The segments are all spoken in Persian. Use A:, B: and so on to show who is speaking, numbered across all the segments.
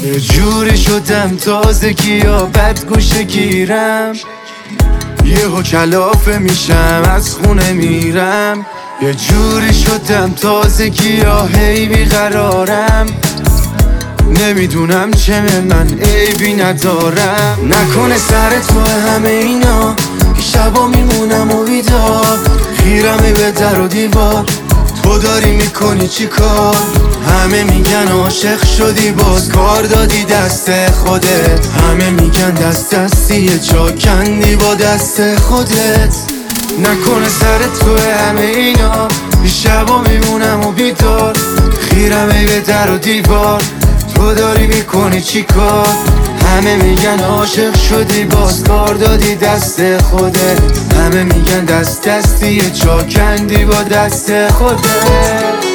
A: یه جوری شدم تازگی یا بد گوشه گیرم، یهو کلافه میشم از خونه میرم. یه جوری شدم تازگی یا هی بیقرارم، نمیدونم چه من عیبی ندارم. نکنه سر تو همه اینا که شبا میمونم و بیدار، خیرمه به در و دیوار، تو داری میکنی چی کار؟ همه میگن عاشق شدی باز کار دادی دست خودت، همه میگن دست دستی جا کندی با دست خودت. نکنه سر تو همه اینا شبا میمونم و بیدار، خیرمه به در و دیوار، تو داری میکنی چی کار؟ همه میگن عاشق شدی باز کار دادی دست خودت، همه میگن دست دستی جا کندی با دست خودت.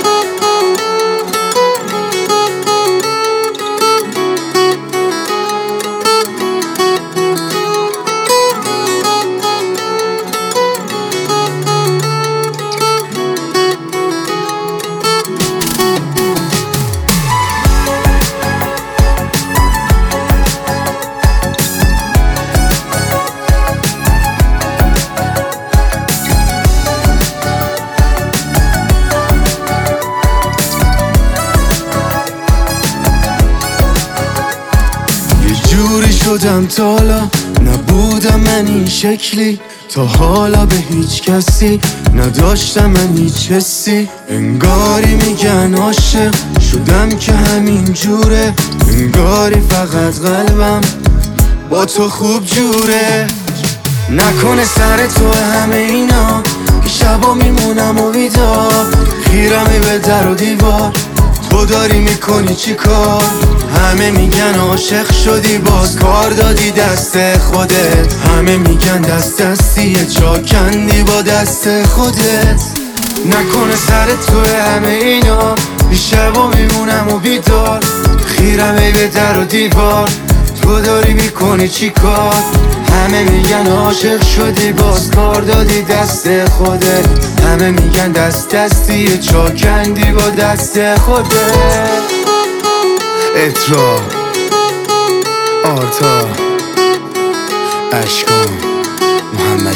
A: جوری شدم تا حالا نبودم من این شکلی، تا حالا به هیچ کسی نداشتم من هیچ حسی. انگاری میگن عاشق شدم که همین جوره، انگاری فقط قلبم با تو خوب جوره. نکنه سر تو همه اینا که شبا میمونم و بیدار، خیرمه به در و دیوار، تو داری میکنی چی کار؟ همه میگن عاشق شدی باز کار دادی دست خودت، همه میگن دست دستی جا کندی با دست خودت. نکنه سر تو همه اینا شبا میمونم و بیدار، خیرمه به در و دیوار، تو داری میکنی چی کار؟ همه میگن عاشق شدی باز کار دادی دست خودت، همه میگن دست دستی جا کندی با دست خودت. اترا آرتا اشکان محمد